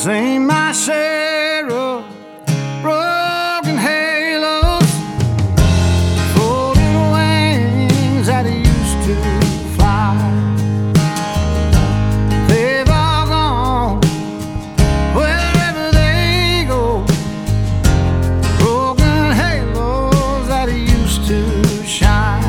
Seen my share of broken halos, folded wings that used to fly. They've all gone wherever they go, broken halos that used to shine.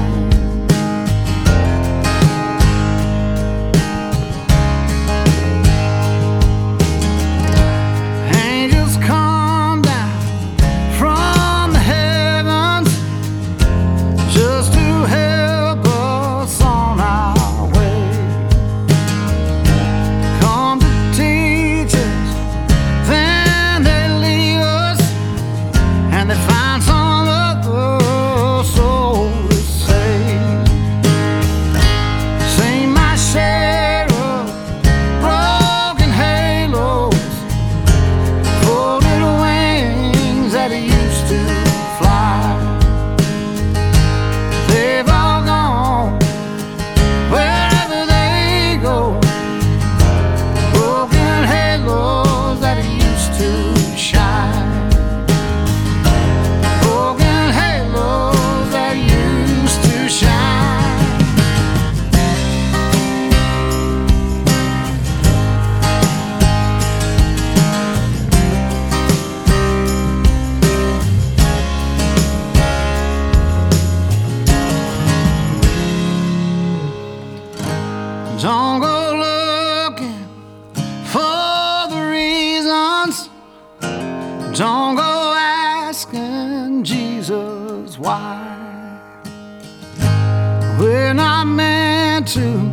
Don't go looking for the reasons. Don't go asking Jesus why. We're not meant to